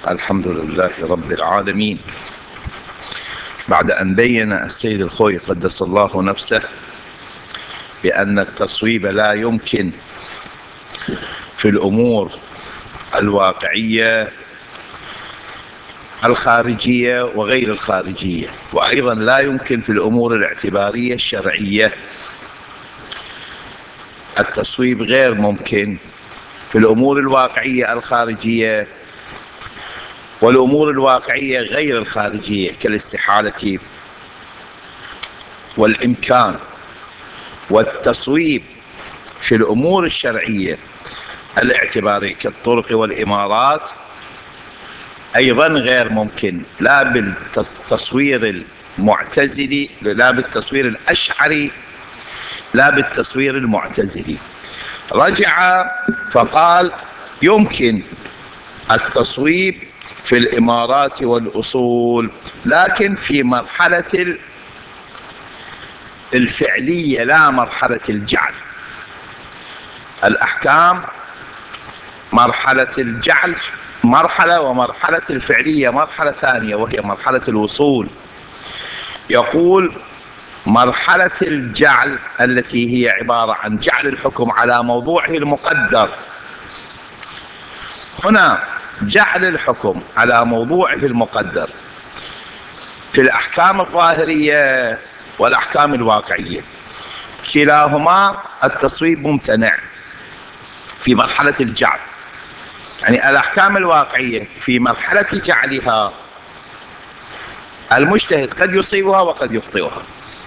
الحمد لله رب العالمين. بعد أن بين السيد الخوي قدس الله نفسه بأن التصويب لا يمكن في الأمور الواقعية الخارجية وغير الخارجية، وأيضا لا يمكن في الأمور الاعتبارية الشرعية. التصويب غير ممكن في الأمور الواقعية الخارجية والأمور الواقعية غير الخارجية كالاستحالة والإمكان. والتصويب في الأمور الشرعية الاعتبارية كالطرق والإمارات أيضا غير ممكن، لا بالتصوير المعتزلي، لا بالتصوير الأشعري، لا بالتصوير المعتزلي. رجع فقال يمكن التصويب في الإمارات والأصول، لكن في مرحلة الفعلية لا مرحلة الجعل. الأحكام مرحلة الجعل مرحلة، ومرحلة الفعلية مرحلة ثانية وهي مرحلة الوصول. يقول مرحلة الجعل التي هي عبارة عن جعل الحكم على موضوعه المقدر. هنا جعل الحكم على موضوعه المقدر في الأحكام الظاهرية والأحكام الواقعية كلاهما التصويب ممتنع في مرحلة الجعل. يعني الأحكام الواقعية في مرحلة جعلها المجتهد قد يصيبها وقد يخطئها.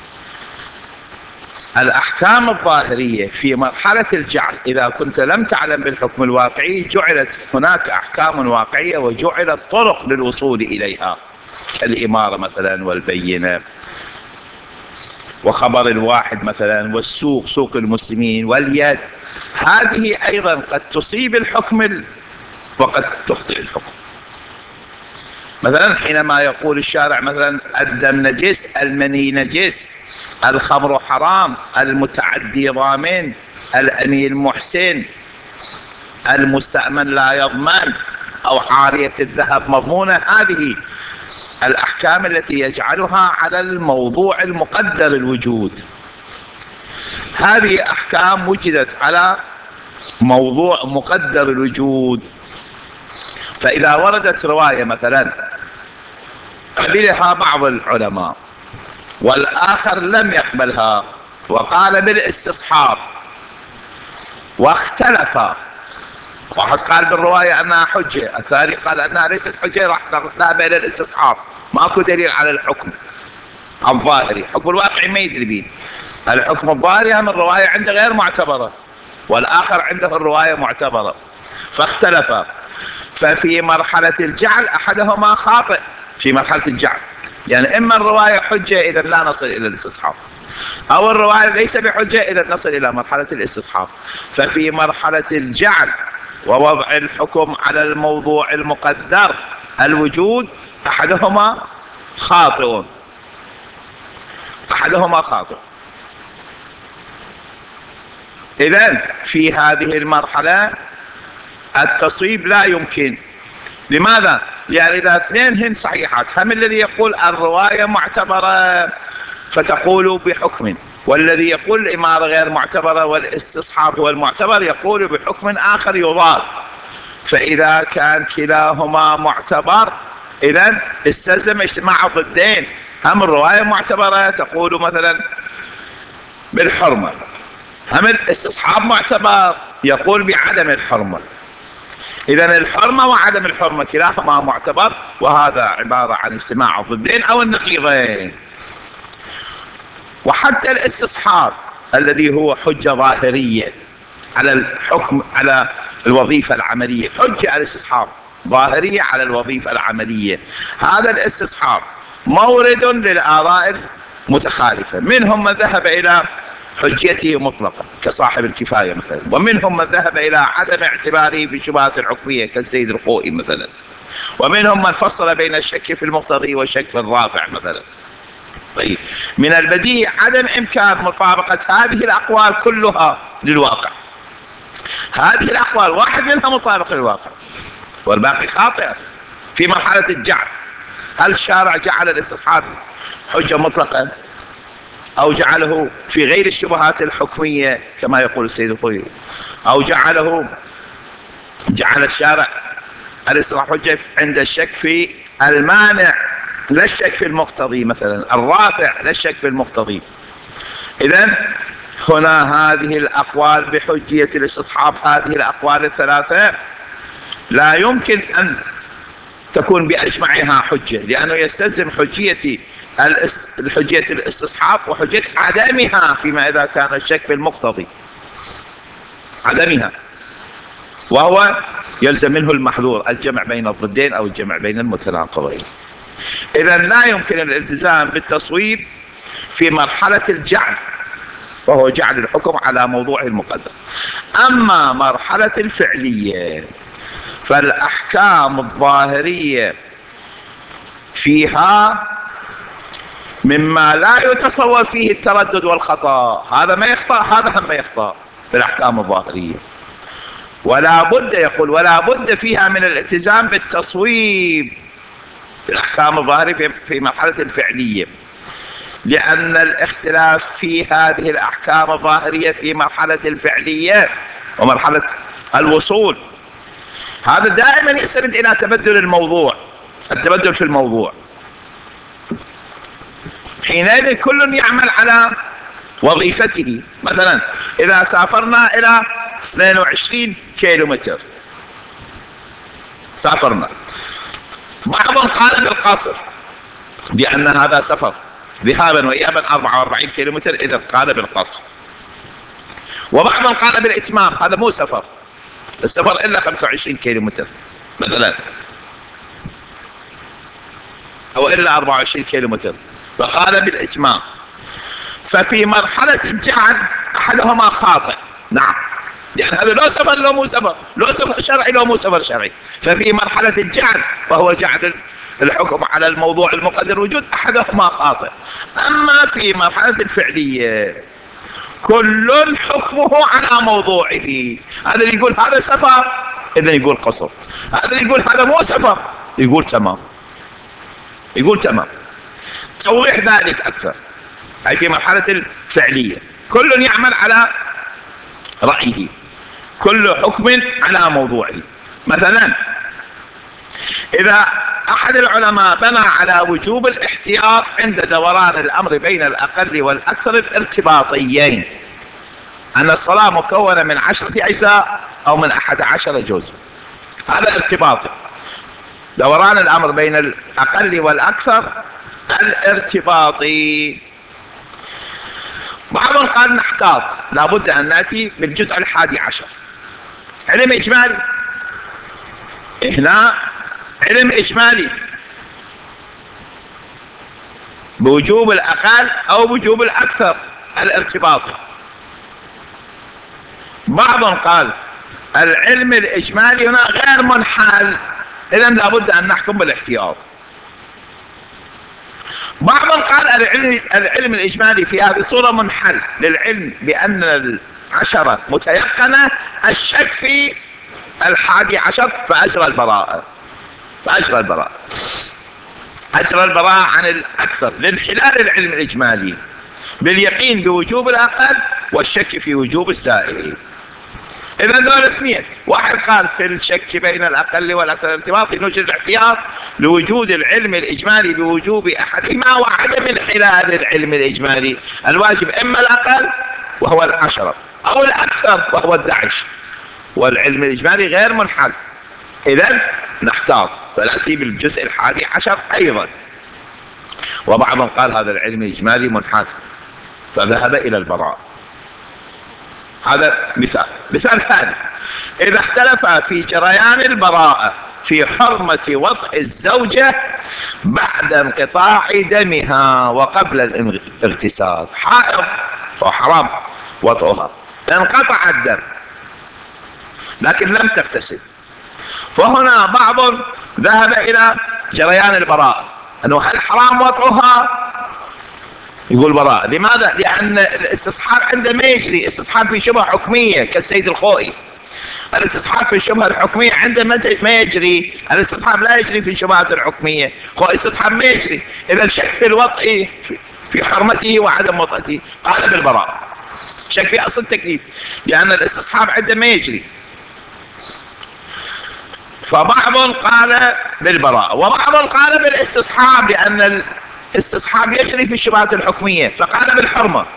الأحكام الظاهرية في مرحلة الجعل إذا كنت لم تعلم بالحكم الواقعي جعلت هناك أحكام واقعية وجعلت طرق للوصول إليها كالإمارة مثلا والبينة وخبر الواحد مثلا والسوق سوق المسلمين واليد. هذه أيضا قد تصيب الحكم وقد تخطئ الحكم. مثلا حينما يقول الشارع مثلا الدم نجس، المني نجس، الخمر حرام، المتعدي ضامن، الأمير محسن، المستأمن لا يضمن، أو عارية الذهب مضمونة. هذه الأحكام التي يجعلها على الموضوع المقدر الوجود. هذه أحكام وجدت على موضوع مقدر الوجود، فإذا وردت رواية مثلا قبلها بعض العلماء والآخر لم يقبلها وقال بالاستصحاب واختلفا، واحد قال بالرواية أنها حجة، الثاني قال أنها ليست حجة، راح نذهب إلى الاستصحاب. ماكو دليل على الحكم الظاهري، حكم الواقعي ما يدري به. الحكم الظاهري هم الرواية عنده غير معتبرة والآخر عنده الرواية معتبرة، فاختلفا. ففي مرحلة الجعل أحدهما خاطئ في مرحلة الجعل، يعني إما الرواية حجة إذا لا نصل إلى الاستصحاب، أو الرواية ليس بحجة إذا نصل إلى مرحلة الاستصحاب. ففي مرحلة الجعل ووضع الحكم على الموضوع المقدر الوجود أحدهما خاطئ، أحدهما خاطئ. إذن في هذه المرحلة التصويب لا يمكن. لماذا؟ يعني إذا اثنين هن صحيحات، هم الذي يقول الرواية معتبرة فتقول بحكم، والذي يقول الإمارة غير معتبرة والاستصحاب هو المعتبر يقول بحكم آخر يضاد. فإذا كان كلاهما معتبر إذن استلزم اجتماع الضدين. هم الرواية معتبرة تقول مثلا بالحرمة، هم الاستصحاب معتبر يقول بعدم الحرمة. إذن الحرمة وعدم الحرمة كلاهما معتبر، وهذا عبارة عن اجتماع الضدين أو النقيضين. وحتى الاستصحاب الذي هو حجة ظاهرية على الحكم على الوظيفة العملية، حجة الاستصحاب ظاهرية على الوظيفة العملية. هذا الاستصحاب مورد للآراء المتخالفة، منهم من ذهب إلى حجيته مطلقة كصاحب الكفاية مثلا، ومنهم من ذهب إلى عدم اعتباره في الشبهات الحكمية كالسيد الخوئي مثلا، ومنهم من فصل بين الشك في المقتضي والشك في الرافع مثلا. طيب، من البديهي عدم إمكان مطابقة هذه الأقوال كلها للواقع. هذه الأقوال واحد منها مطابق للواقع والباقي خاطئة. في مرحلة الجعل. هل الشارع جعل الاستصحاب حجة مطلقة أو جعله في غير الشبهات الحكمية كما يقول السيد الخوئي، أو جعل الشارع الاستصحاب حجة عند الشك في المانع لا الشك في المقتضي، مثلا الرافع لا الشك في المقتضي. إذن هنا هذه الأقوال بحجية الاستصحاب، هذه الأقوال الثلاثة لا يمكن أن تكون بأجمعها حجة، لأنه يستلزم حجية الاستصحاب وحجية عدمها فيما إذا كان الشك في المقتضي، عدمها، وهو يلزم منه المحظور الجمع بين الضدين أو الجمع بين المتناقضين. إذن لا يمكن الالتزام بالتصويب في مرحلة الجعل، وهو جعل الحكم على موضوع المقدر. أما مرحلة الفعلية فالأحكام الظاهرية فيها مما لا يتصور فيه التردد والخطأ، هذا ما يخطأ، هذا هم ما يخطأ في الأحكام الظاهرية، ولا بد فيها من الالتزام بالتصويب في الأحكام الظاهرية في مرحلة الفعلية، لأن الاختلاف في هذه الأحكام الظاهرية في مرحلة الفعلية ومرحلة الوصول هذا دائما يستند إلى التبدل في الموضوع. حينئذ كل يعمل على وظيفته. مثلا إذا سافرنا إلى 22 كيلومتر، سافرنا، بعضهم قال بالقصر لأن هذا سفر ذهابا وإيابا 44 كيلومتر، إذا قال بالقصر، وبعضهم قال بالإتمام، هذا مو سفر، السفر إلا 25 كيلومتر مثلا أو إلا 24 كيلومتر، فقال بالإتمام. ففي مرحلة الجعل أحدهما خاطئ، نعم، يعني هذا لو سفر لو مو سفر، لو سفر شرعي لو مو سفر شرعي. ففي مرحلة الجعل وهو جعل الحكم على الموضوع المقدر وجود أحدهما خاطئ. أما في مرحلة الفعلية كل حكمه على موضوعه، هذا اللي يقول هذا سفر إذن يقول قصر، هذا اللي يقول هذا مو سفر يقول تمام، توضيح ذلك أكثر. أي في مرحلة الفعلية كل يعمل على رأيه، كل حكم على موضوعه. مثلا إذا أحد العلماء بنى على وجوب الاحتياط عند دوران الأمر بين الأقل والأكثر الارتباطيين، أن الصلاة مكونة من 10 أجزاء أو من 11 جزء، هذا ارتباطي، دوران الأمر بين الأقل والأكثر الارتباطي. بعضهم قال نحتاط، لابد أن نأتي بالجزء 11. علم إجمالي، هنا علم إجمالي بوجوب الأقل أو بوجوب الأكثر الارتباطي. بعضهم قال العلم الإجمالي هنا غير منحل، إذن لابد أن نحكم بالاحتياط. بعضهم قال العلم الإجمالي في هذه الصورة منحل للعلم بأن 10 متيقنة، الشك في 11 فأجرى البراءة، أجرى البراءة عن الأكثر لانحلال العلم الإجمالي باليقين بوجوب الأقل والشك في وجوب الزائد. إذا دول اثنين، واحد قال في الشك بين الأقل والأكثر الارتباطي نوجد الاحتياط لوجود العلم الإجمالي بوجوب أحدهما وعدم انحلال العلم الإجمالي، الواجب إما الأقل وهو 10 أو الأكثر وهو 11، والعلم الإجمالي غير منحل، إذن نحتاط فنأتي بالجزء 11 أيضا. وبعضهم قال هذا العلم الإجمالي منحل فذهب إلى البراء. هذا مثال ثاني، إذا اختلف في جريان البراءة في حرمة وطئ الزوجة بعد انقطاع دمها وقبل الاغتسال، حائض وحرام وطئها، انقطع الدم لكن لم تغتسل، فهنا بعض ذهب إلى جريان البراءة أنه هل حرام وطئها؟ يقول براء. لماذا؟ لأن الاستصحاب عنده ما يجري، استصحاب في شبه حكمية كالسيد الخوئي، الاستصحاب في الشبهة الحكمية عنده ما يجري. الاستصحاب لا يجري في الشبهات الحكمية، هو الاستصحاب ما يجري. إذا شك في الوطء في حرمته وعدم وطئته قال بالبراءة، شك في أصل التكليف، لأن الاستصحاب عنده ما يجري. فبعض قال بالبراءة وبعض قال بالاستصحاب، لأن الاستصحاب يجري في الشبهات الحكمية، فقال بالحرمة.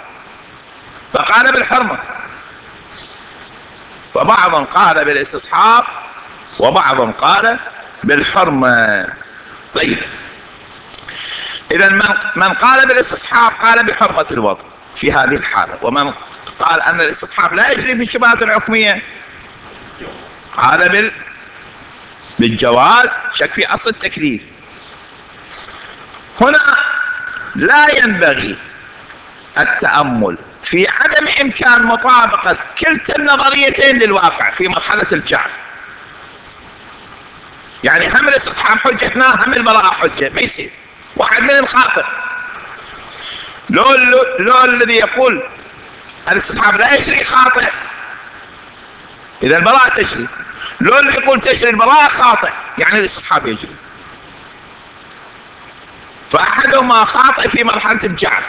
فبعض قال بالاستصحاب وبعض قال بالحرمة. طيب، إذا من قال بالاستصحاب قال بحرمة الوضع في هذه الحالة، ومن قال أن الاستصحاب لا يجري في الشبهات الحكمية قال بالجواز، شك في أصل التكليف. هنا لا ينبغي التأمل في عدم إمكان مطابقة كلتا النظريتين للواقع في مرحلة الجعل. يعني هم الاستصحاب حجة هنا، هم البراءة حجة، ما يصير واحد من الخاطئ. لو الذي يقول الاستصحاب لا يجري خاطئ، إذا البراءة تجري. لو اللي يقول تجري البراءة خاطئ، يعني الاستصحاب يجري. فأحدهما خاطئ في مرحلة الجعل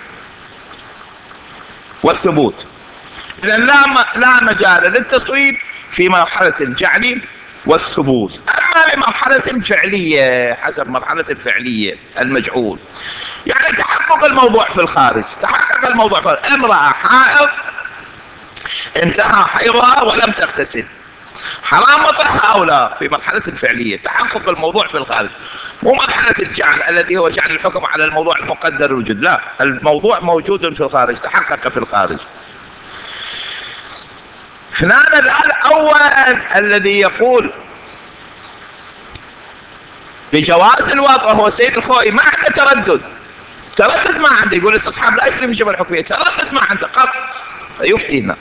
والثبوت. إذا لا مجال للتصويب في مرحلة الجعل والثبوت. أما بمرحلة الفعلية، حسب مرحلة الفعلية المجعول، يعني تحقق الموضوع في الخارج. تحقق الموضوع في الخارج. امرأة حائض انتهى حيضها ولم تغتسل، حرام وطئها أو لا؟ في مرحلة الفعلية تحقق الموضوع في الخارج، مو مرحلة الجعل الذي هو جعل الحكم على الموضوع المقدر الوجود. لا، الموضوع موجود في الخارج، تحقق في الخارج. هنا الأول الذي يقول بجواز الوضع وهو السيد الخوئي، ما عنده تردد ما عنده، يقول الاستصحاب لا يجري في الشبهة الحكمية، تردد ما عنده قطع، يفتينا.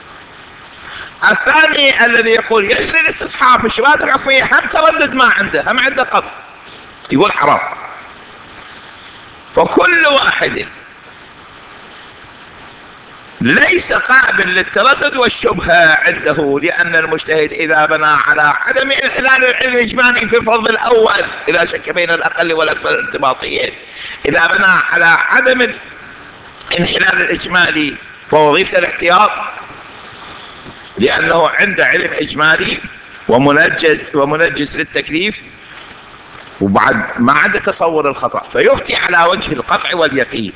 الثاني الذي يقول يجري الاستصحاب في الشبهات الحكمية، هم تردد ما عنده، هم عنده قطع، يقول حرام. فكل واحد ليس قابل للتردد والشبهة عنده، لأن المجتهد إذا بنى على عدم انحلال العلم الإجمالي في الفرض الأول، إذا شك بين الأقل والأكثر ارتباطيين، إذا بنى على عدم انحلال الإجمالي فوظيفة الاحتياط، لأنه عنده علم إجمالي ومنجز للتكليف، وبعد ما عنده تصور الخطأ، فيفتي على وجه القطع واليقين.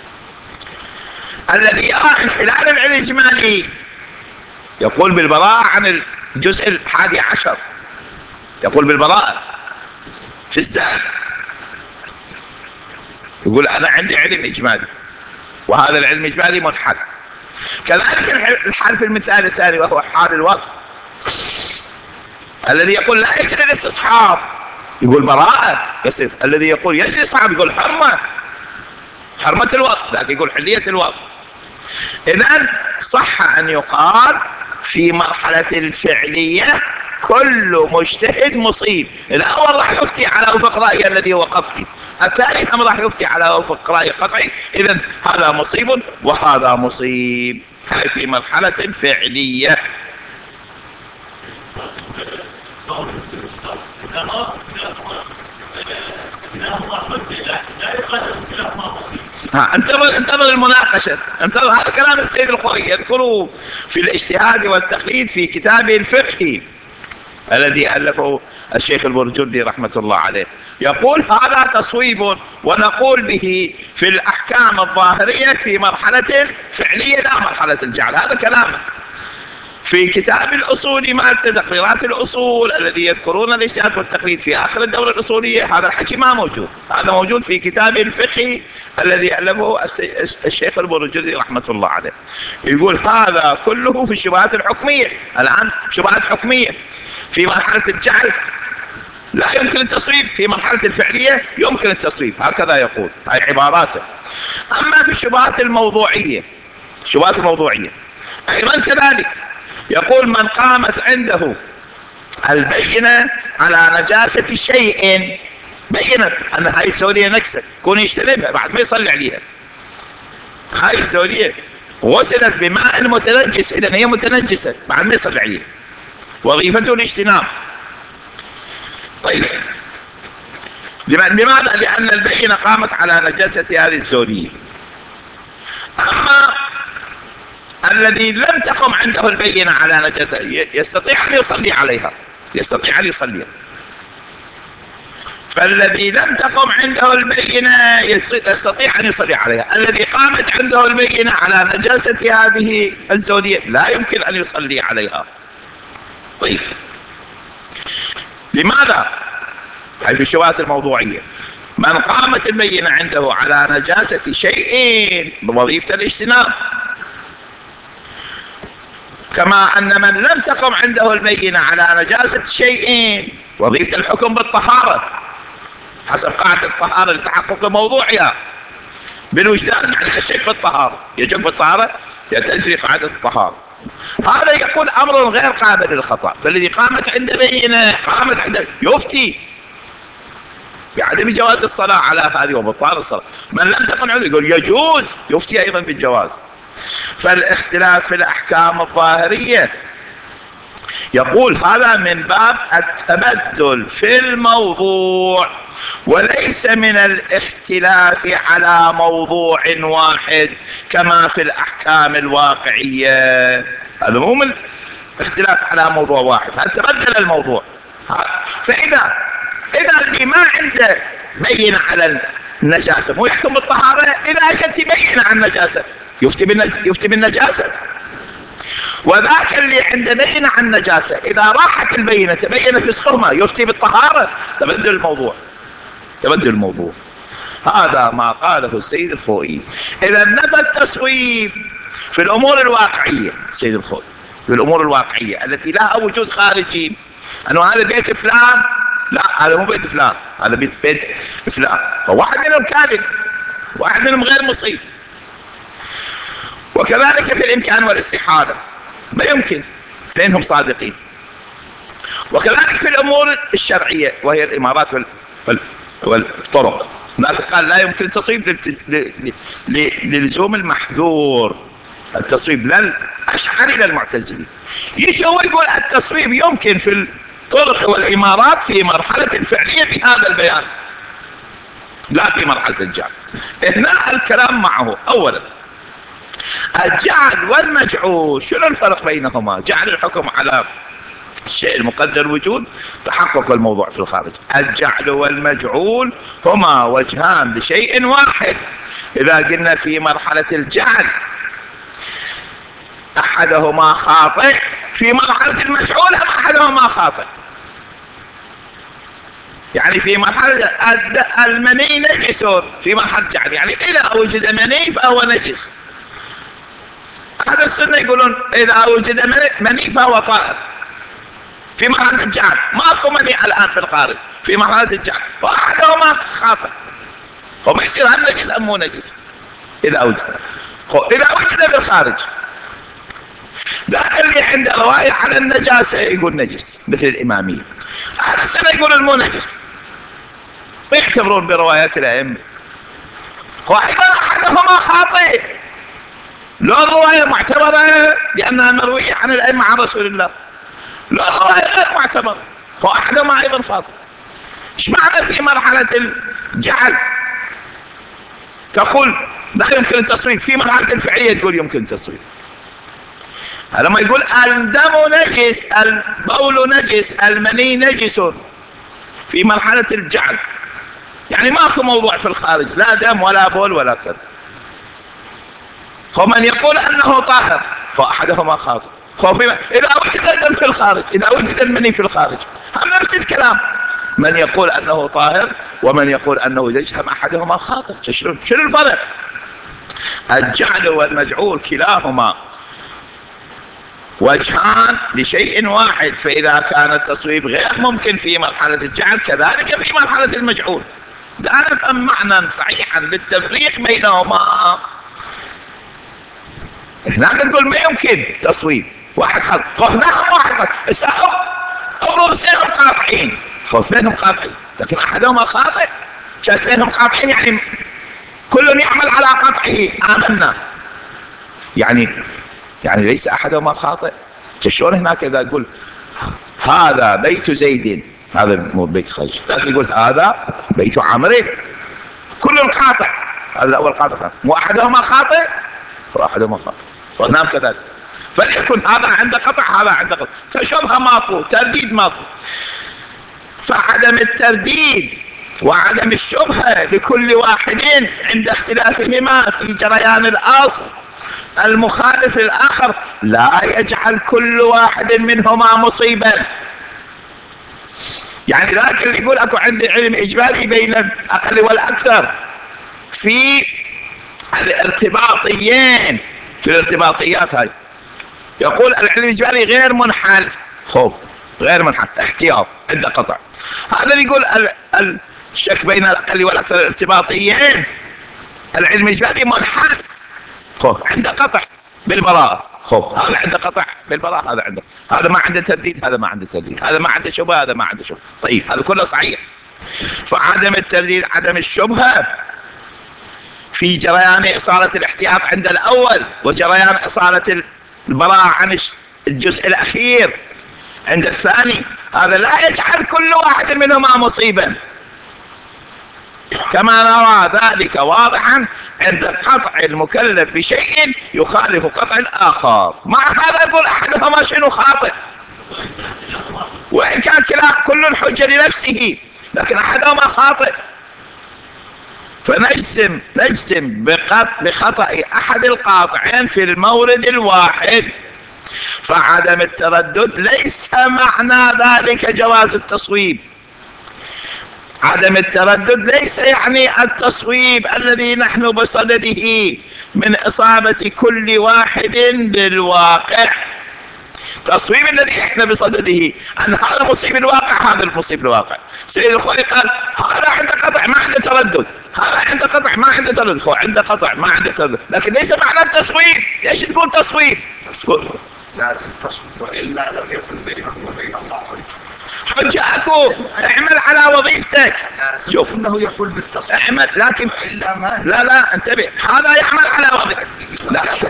الذي يرى انحلال العلم الإجمالي يقول بالبراءة عن الجزء 11، يقول بالبراءة في السهل، يقول أنا عندي علم إجمالي وهذا العلم الإجمالي منحل. كذلك الحال في المثال الثاني وهو حال الوضع، الذي يقول لا يجري الاستصحاب يقول براءة يصير، الذي يقول يجري الاستصحاب يقول حرمة الوضع، لكن يقول حلية الوضع. إذن صح أن يقال في مرحلة الفعلية كل مجتهد مصيب. الأول راح يفتي على وفق رأي الذي هو قطعي، الثاني هم راح يفتي على وفق رأي قطعي. إذن هذا مصيب وهذا مصيب، هذا في مرحلة فعلية. انتظر المناقشة، انتظر. هذا كلام السيد الخوئي يذكره في الاجتهاد والتقليد في كتابه الفقهي الذي ألفه الشيخ البرجردي رحمة الله عليه. يقول هذا تصويب ونقول به في الأحكام الظاهرية في مرحلة فعلية لا مرحلة الجعل. هذا كلامه في كتاب الأصول مال تقريرات الأصول الذي يذكرون الاجتهاد والتقليد في آخر الدورة الأصولية. هذا الحكي ما موجود، هذا موجود في كتاب الفقهي الذي ألفه الشيخ البرجردي رحمة الله عليه. يقول هذا كله في الشبهات الحكمية. الآن شبهات حكمية في مرحلة الجعل لا يمكن التصويب، في مرحلة الفعلية يمكن التصويب، هكذا يقول، هاي عباراته. أما في الشبهات الموضوعية، الشبهات الموضوعية أيضا كذلك يقول من قامت عنده البينة على نجاسة شيء، بينت أن هاي الزولية نكسة، يكون يجتنبها بعد ما يصلي عليها. هاي الزولية غسلت بماء متنجس، إذن هي متنجسة بعد ما يصلي عليها. وظيفته الاجتناب. طيب لماذا؟ لأن البينة قامت على نجاسة هذه الزوجية. أما الذي لم تقم عنده البينة على نجاسة يستطيع أن يصلي عليها، يستطيع أن يصلي. فالذي لم تقم عنده البينة يستطيع أن يصلي عليها. الذي قامت عنده البينة على نجاسة هذه الزوجية لا يمكن أن يصلي عليها. طيب لماذا؟ هذه الشبهات الموضوعية. من قامت البينة عنده على نجاسة شيء بوظيفة الاجتناب، كما أن من لم تقم عنده البينة على نجاسة شيء وظيفة الحكم بالطهارة حسب قاعدة الطهارة لتحقق موضوعها بالوجدان. يعني الشك في الطهارة، يشك في الطهارة تجري قاعدة الطهارة. هذا يكون أمر غير قابل للخطأ. فالذي قامت عنده بينة قامت عنده يفتي بعدم جواز الصلاة على هذه وبطال الصلاة. من لم تقم عنده يقول يجوز، يفتي أيضا بالجواز. فالاختلاف في الأحكام الظاهرية يقول هذا من باب التبدل في الموضوع وليس من الاختلاف على موضوع واحد كما في الأحكام الواقعية. هذا مو من اختلاف على موضوع واحد، هذا تبدل الموضوع. فإذا اللي ما عنده بينة على النجاسة مو يحكم بالطهارة، إذا أجت بينة عن النجاسة يفتي بالنجاسة. وذاك اللي عنده بينة عن النجاسة إذا راحت البينة تبين فسقهما يفتي بالطهارة. تبدل الموضوع، تبدل الموضوع. هذا ما قاله السيد الخوئي. إذا نفى التصويب في الأمور الواقعية السيد الخوئي، في الأمور الواقعية التي لها وجود خارجي، أنه هذا بيت فلان، لا هذا مو بيت فلان، هذا بيت فلان، وواحد منهم كاذب، واحد منهم غير مصيب. وكذلك في الإمكان والاستحالة ما يمكن، اثنينهم صادقين. وكذلك في الأمور الشرعية وهي الإمارات والطرق، هناك قال لا يمكن التصويب للزوم المحذور، التصويب لا الأشعري لا المعتزلي. يجي هو يقول التصويب يمكن في الطرق والإمارات في مرحلة الفعلية في هذا البيان، لا في مرحلة الجعل. هنا الكلام معه. أولا الجعل والمجعول شنو الفرق بينهما؟ جعل الحكم على الشيء المقدر وجود، تحقق الموضوع في الخارج. الجعل والمجعول هما وجهان لشيء واحد. إذا قلنا في مرحلة الجعل أحدهما خاطئ، في مرحلة المجعول هم أحدهما خاطئ. يعني في مرحلة المني نجس في مرحلة الجعل، يعني إذا وجد مني فهو نجس. أهل السنة يقولون إذا وجد مني فهو طاهر. في مرحلة الجعل ماكو مني الآن في الخارج، في مرحلة الجعل وأحدهما خاطئ، فما يصير هم نجس أم مو نجس إذا وجد في الخارج. ذاك اللي عنده رواية على النجاسة يقول نجس مثل الإمامية. أهل السنة يقولون مو نجس، ويعتبرون بروايات الأئمة. وأيضا أحدهما خاطئ، لو الرواية معتبرة لأنها مروية عن الأئمة عن رسول الله، لو الرواية غير معتبرة فأحدهما أيضا خاطئ. إيش معنى في مرحلة الجعل تقول لا يمكن التصويب، في مرحلة الفعلية تقول يمكن التصويب؟ لما يقول الدم نجس، البول نجس، المني نجس في مرحلة الجعل، يعني ماكو موضوع في الخارج، لا دم ولا بول ولا كذا. ومن يقول أنه طاهر فأحدهما خاطئ. إذا وجد الدم في الخارج، إذا وجد المني في الخارج، هم نفس الكلام. من يقول أنه طاهر ومن يقول أنه نجس هم أحدهما خاطئ. شنو الفرق؟ الجعل والمجعول كلاهما وجهان لشيء واحد. فإذا كان التصويب غير ممكن في مرحلة الجعل كذلك في مرحلة المجعول. لا نفهم معنى صحيحا للتفريق بينهما. هناك نقول ما يمكن تصويب، واحد خلط هناك واحد أمر اثنينهم قاطعين، اثنينهم قاطعين لكن أحدهما خاطئ. اثنينهم قاطعين يعني كل يعمل على قطعه آمنا، يعني ليس أحدهما خاطئ. شلون هناك إذا تقول هذا بيت زيد، هذا مو بيت خرج، لكن يقول هذا بيت عمرو، كل قاطع. هذا الأول قاطع، وأحدهما خاطئ وأحدهما خاطئ، ونعم كذلك. فليكن هذا عنده قطع هذا عنده قطع، تشبه ماكو، ترديد ماكو. فعدم الترديد وعدم الشبهة لكل واحد عند اختلافهما في جريان الأصل المخالف للآخر لا يجعل كل واحد منهما مصيبا. يعني ذاك اللي يقول اكو عندي علم اجمالي بين الاقل والاكثر في الارتباطيين، في الارتباطيات هاي يقول العلم الاجمالي غير منحل، غير منحل، احتياط عنده قطع. هذا اللي يقول الشك بين الاقل والاكثر الارتباطيين العلم الاجمالي منحل، عنده قطع بالبراءة، هذا عنده قطع بالبراءة، هذا عنده، هذا ما عنده ترديد، هذا ما عنده ترديد، هذا ما عنده شبهة، هذا ما عنده شبهة. طيب هذا كله صحيح. فعدم الترديد عدم الشبهة في جريان إصالة الاحتياط عند الأول، وجريان إصالة البراءة عن الجزء الأخير عند الثاني، هذا لا يجعل كل واحد منهما مصيبا، كما نرى ذلك واضحا عند قطع المكلف بشيء يخالف قطع الآخر. مع هذا يقول أحدهما شنو خاطئ، وإن كان كل حجة لنفسه، لكن أحدهما خاطئ. فنجزم بخطأ أحد القاطعين في المورد الواحد. فعدم التردد ليس معنى ذلك جواز التصويب. عدم التردد ليس يعني التصويب الذي نحن بصدده من إصابة كل واحد للواقع. تصويب الذي احنا بصدده أن هذا مصيب الواقع، هذا المصيب الواقع. سيد الخوي قال هذا عنده قطع ما عنده تردد، هذا عنده قطع ما عنده تردد، هو عنده قطع ما عنده تردد، لكن ليس معنى التصويب. ليش تقول تصويب؟ لازم تصويب، وإلا لم يكن بينهم وبين الله حجة أكو. اعمل على وظيفتك. شوف انه يقول بالتصويب اعمل، لكن لا انتبه، هذا يعمل على وظيفته.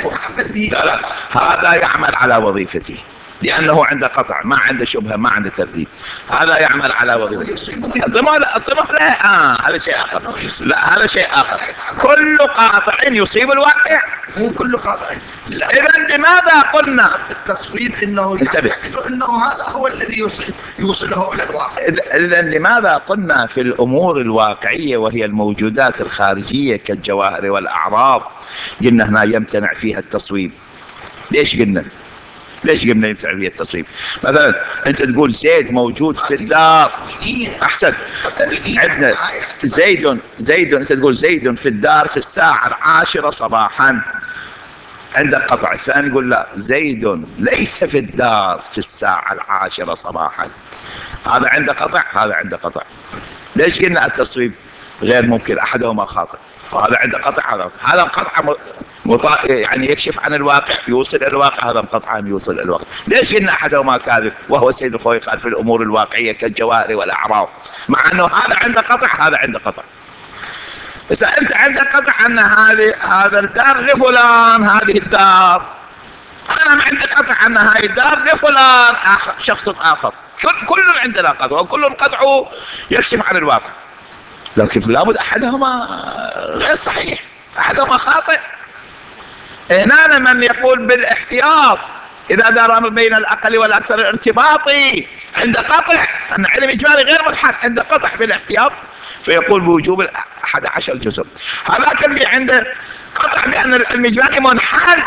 لا هذا يعمل على وظيفته لأنه عنده قطع ما عنده شبهة ما عنده ترديد، هذا يعمل على وظيفته. الضمار لا، هذا شيء آخر. لا هذا شيء آخر. كل قاطع يصيب الواقع، مو كل قاطع. إذن لماذا قلنا التصويب انه يعتقد انه هذا هو الذي يوصله الى الواقع؟ إذن لماذا قلنا في الأمور الواقعية وهي الموجودات الخارجية كالجواهر والأعراض قلنا هنا يمتنع فيها التصويب؟ ليش قلنا يمتنع فيها التصويب؟ مثلا أنت تقول زيد موجود في الدار، أحسن، عندنا زيد أنت تقول زيد في الدار في الساعة 10 صباحا، عندك قطع. الثاني يقول لا، زيد ليس في الدار في الساعة 10 صباحا، هذا عنده قطع هذا عنده قطع. ليش قلنا التصويب غير ممكن، أحدهما خاطئ، هذا عنده قطع هذا قطع يعني يكشف عن الواقع يوصل إلى الواقع، هذا قطعا يوصل إلى الواقع. ليش قلنا أحدهما كاذب وهو السيد الخوي قال في الأمور الواقعية كالجواهر والأعراض، مع أنه هذا عنده قطع هذا عنده قطع. إذا أنت عندك قطع أن هذا الدار لفلان، هذه الدار، أنا ما عندي قطع أن هذه الدار لفلان شخص آخر، كل عندنا قطع وكل قطعه يكشف عن الواقع، لكن لابد أحدهما غير صحيح، أحدهما خاطئ. هنا من يقول بالاحتياط إذا دار بين الأقل والأكثر الارتباطي عند قطع أن علم إجمالي غير منحل عند قطع بالاحتياط، فيقول بوجوب 11 جزء. هذاك اللي عنده قطع بأن العلم الإجمالي منحل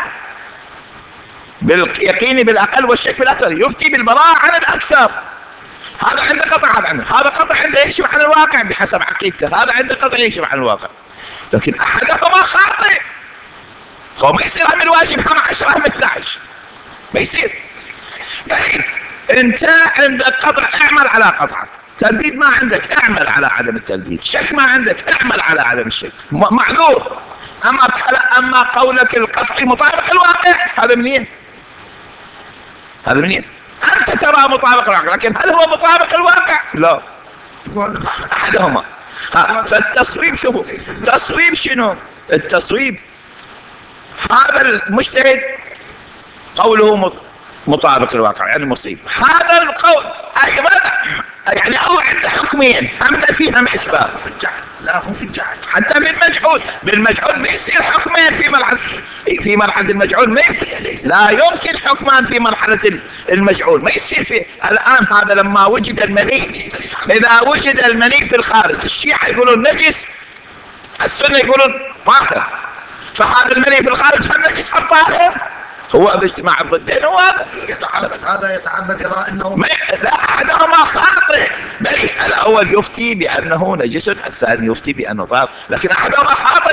باليقين بالأقل والشك بالأكثر، يفتي بالبراءة عن الأكثر، هذا عنده قطع هذا قطع عنده يكشف عن الواقع بحسب عقيدته، هذا عنده قطع يكشف عن الواقع، لكن أحدهما خاطئ، هو ما يصير هم الواجب هم 10 هم 11 ما يصير. يعني انت عندك قطع اعمل على قطعك، ترديد ما عندك اعمل على عدم الترديد، شك ما عندك اعمل على عدم الشك، معذور. اما قولك القطعي مطابق الواقع هذا منين؟ انت ترى مطابق الواقع، لكن هل هو مطابق الواقع؟ لا، احدهما. فالتصويب شوفوا التصويب شنو؟ التصويب هذا المجتهد قوله مطابق للواقع يعني مصيب. هذا القول أيضا يعني الله عنده حكمين، هم نفي هم إثبات. لا هم في الجحد حتى في المجهول، بالمجهول ما يصير حكمين في مرحلة المجهول، لا يمكن حكمان في مرحلة المجهول، ما يصير في الآن. هذا لما وجد المني، إذا وجد المني في الخارج، الشيعة يقولون نجس، السنة يقولون طاهر، فهذا المني في الخارج هم نجس هم طاهر، هو اجتماع الضدين. هذا يتعبد يرى انه لا احدهما خاطئ، بل الاول يفتي بانه نجس، الثاني يفتي بانه طاهر، لكن احدهما خاطئ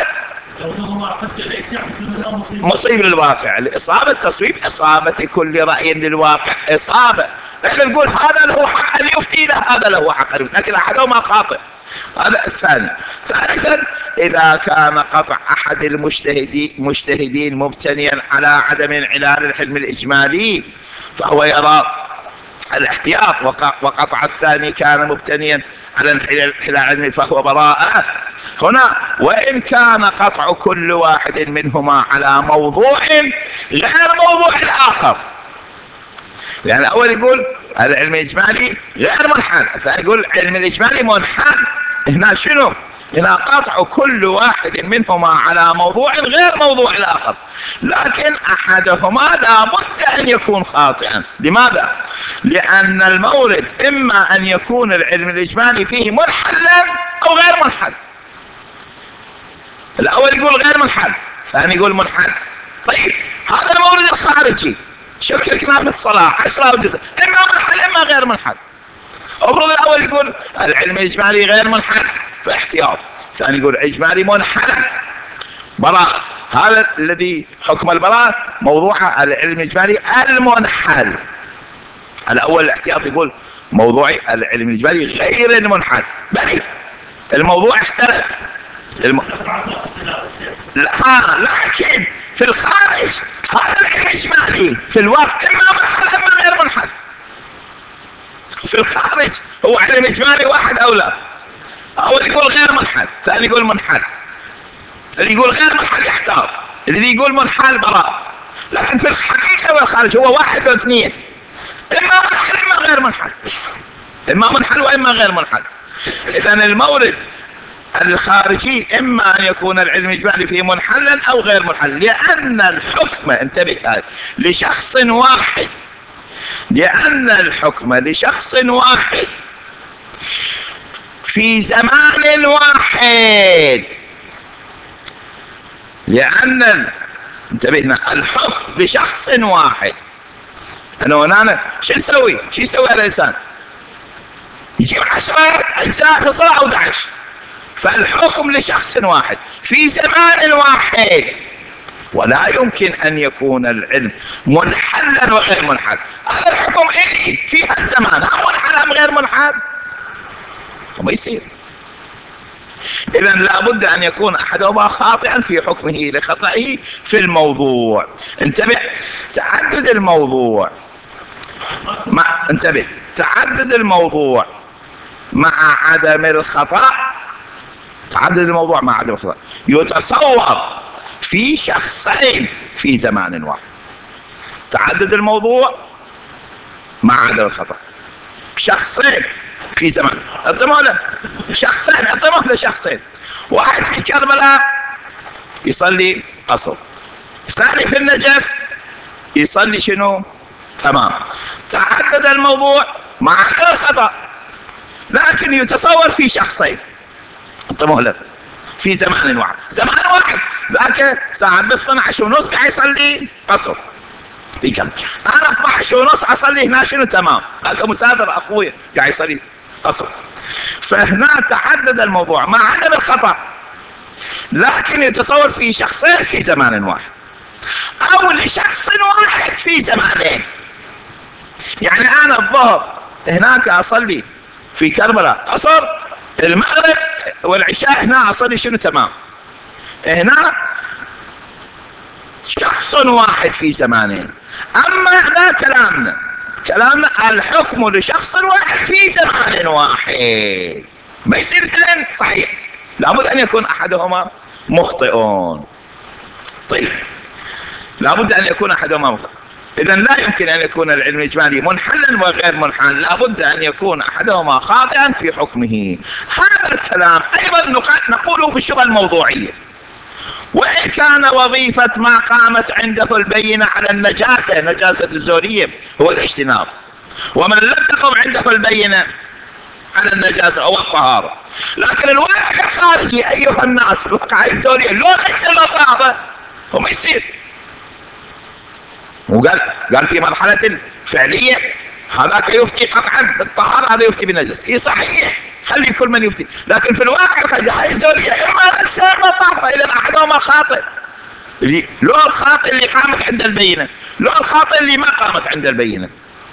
مصيب للواقع. الاصابه التصويب اصابه كل راي للواقع، اصابه احنا نقول هذا له حق ان يفتي له، هذا له حق ان يفتي، لكن احدهما خاطئ. هذا الثاني. ثالثا اذا كان قطع احد المجتهدين مبتنيا على عدم انعلال الحلم الاجمالي فهو يرى الاحتياط، وقطع الثاني كان مبتنيا على انحلال العلم فهو براءة. هنا وإن كان قطع كل واحد منهما على موضوع غير موضوع الآخر، يعني الأول يقول العلم الإجمالي غير منحل، الثاني يقول العلم الإجمالي منحل. هنا شنو؟ هنا قطع كل واحد منهما على موضوع غير موضوع الآخر، لكن أحدهما لا بد أن يكون خاطئا. لماذا؟ لأن المورد إما أن يكون العلم الإجمالي فيه منحلا أو غير منحل. الأول يقول غير منحل، الثاني يقول منحل. طيب هذا المورد الخارجي شككنا في الصلاة 10 وجزء، إما منحل إما غير منحل. أفرض الأول يقول العلم الإجمالي غير منحل فاحتياط، الثاني يقول إجمالي منحل براءة. هذا الذي حكم البراءة موضوع العلم الإجمالي المنحل. الأول الاحتياط يقول موضوع العلم الإجمالي غير المنحل، بل الموضوع اختلف لكن في الخارج هذا العلم الإجمالي في الواقع إما منحل إما غير منحل. في الخارج هو علم إجمالي واحد أو لا، أول يقول غير منحل، ثاني يقول منحل. اللي يقول غير منحل يحتار، الذي يقول منحل براء. لكن في الحقيقة والخارج هو واحد واثنين، إما منحل إما غير منحل، إما منحل وإما غير منحل. إذن المورد الخارجي إما أن يكون العلم الإجمالي فيه منحلا أو غير منحل، لأن الحكم انتبه لشخص واحد، لأن الحكم لشخص واحد في زمان واحد، لأن انتبهنا الحكم لشخص واحد. أنا شو نسوي؟ شو يسوي هذا الإنسان؟ يجيب 10 أجزاء في صلاة 11، فالحكم لشخص واحد في زمان واحد، ولا يمكن أن يكون العلم منحلا وغير منحل. هذا الحكم إلي في هالزمان منحل أم غير منحل؟ وما يصير. إذن لابد أن يكون أحدهما خاطئا في حكمه لخطئه في الموضوع. انتبه، تعدد الموضوع انتبه، تعدد الموضوع مع عدم الخطأ، تعدد الموضوع مع عدم الخطأ يتصور في شخصين في زمان واحد. تعدد الموضوع مع عدم الخطأ شخصين في زمان، انتبهوا له شخصين، انتبهوا له شخصين، واحد في كربلاء يصلي قصر، الثاني في النجف يصلي شنو؟ تمام. تعدد الموضوع مع عدم الخطأ، لكن يتصور في شخصين، انتبهوا له في زمان واحد. زمان واحد ذاك ساعة 12:30 قاعد يصلي قصر يكمل، انا 12:30 اصلي هنا شنو؟ تمام. ذاك مسافر اخوي قاعد يصلي قصر. فهنا تعدد الموضوع مع عدم الخطأ، لكن يتصور في شخصين في زمان واحد، او لشخص واحد في زمانين. يعني انا الظهر هناك اصلي في كربلاء قصر، المغرب والعشاء هنا اصلي شنو؟ تمام. هنا شخص واحد في زمانين. اما هنا كلامنا الحكم لشخص واحد في زمان واحد، ما يصير اثنين صحيح، لابد ان يكون احدهما مخطئون. طيب لابد ان يكون احدهما مخطئ. إذا لا يمكن أن يكون العلم الإجمالي منحلا وغير منحل، لا بد أن يكون أحدهما خاطئا في حكمه. هذا الكلام أيضا نقوله في الشبهة الموضوعية. وإن كان وظيفة ما قامت عنده البينة على النجاسة، نجاسة الزورية هو الاجتناب، ومن لم تقم عنده البينة على النجاسة أو الطهارة، لكن الواقع الخارجي أيها الناس الواقع الزورية لو اجتنب هذا وما يصير. وقال في مرحلة فعلية هذاك يفتي قطعا بالطهارة، هذا يفتي بالنجاسة. اي صحيح، خلي كل من يفتي، لكن في الواقع هاي الزورية اما نجسة اما طهارة، اذا احدهما خاطئ. لو الخاطئ اللي قامت عند البينة، لو الخاطئ اللي ما قامت عند البينة.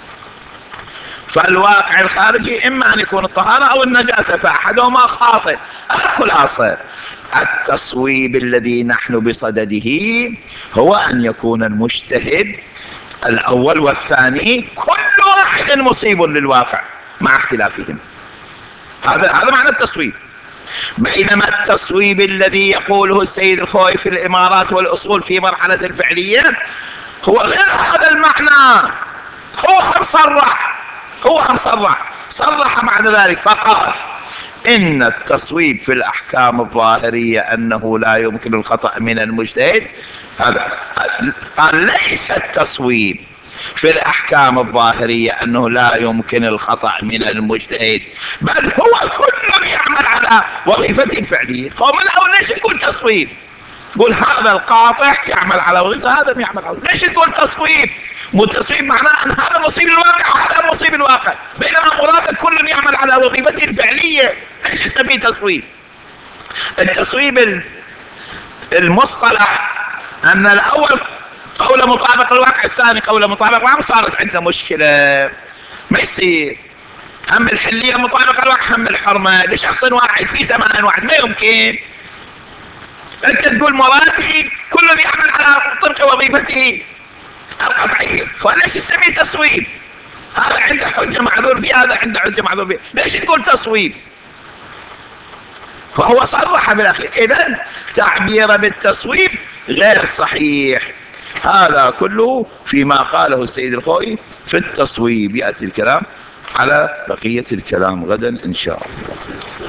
فالواقع الخارجي اما ان يكون الطهارة او النجاسة، فاحدهما خاطئ. الخلاصة التصويب الذي نحن بصدده هو ان يكون المجتهد الاول والثاني كل واحد مصيب للواقع مع اختلافهم. هذا معنى التصويب. بينما التصويب الذي يقوله السيد الخوئي في الامارات والاصول في مرحلة الفعلية هو غير هذا المعنى. هو هم صرح معنى ذلك فقال إن التصويب في الأحكام الظاهرية أنه لا يمكن الخطأ من المجتهد. هذا قال ليس التصويب في الأحكام الظاهرية أنه لا يمكن الخطأ من المجتهد، بل هو كل يعمل على وظيفته الفعلية. فمن أول ليش يقول تصويب؟ قول هذا القاطع يعمل على وظيفة، هذا يعمل على وظيفة. ليش تقول تصويب؟ مو التصويب معناه أن هذا مصيب الواقع وهذا مصيب الواقع، بينما مراد كل يعمل على وظيفته الفعلية. ليش يسميه تصويب؟ التصويب المصطلح أن الأول قول مطابق الواقع، الثاني قول مطابق الواقع، صارت عندنا مشكلة. ما يصير هم الحلية مطابق الواقع هم الحرمة لشخص واحد في زمان واحد، ما يمكن. أنت تقول مرادي كل يعمل على طبق وظيفته القطعية، فليش يسميه تصويب؟ هذا عنده حجة معذور فيه، هذا عنده حجة معذور فيه، ليش تقول تصويب؟ فهو صرح بالأخير. إذن تعبير بالتصويب غير صحيح. هذا كله فيما قاله السيد الخوئي في التصويب. يأتي الكلام على بقية الكلام غدا إن شاء الله.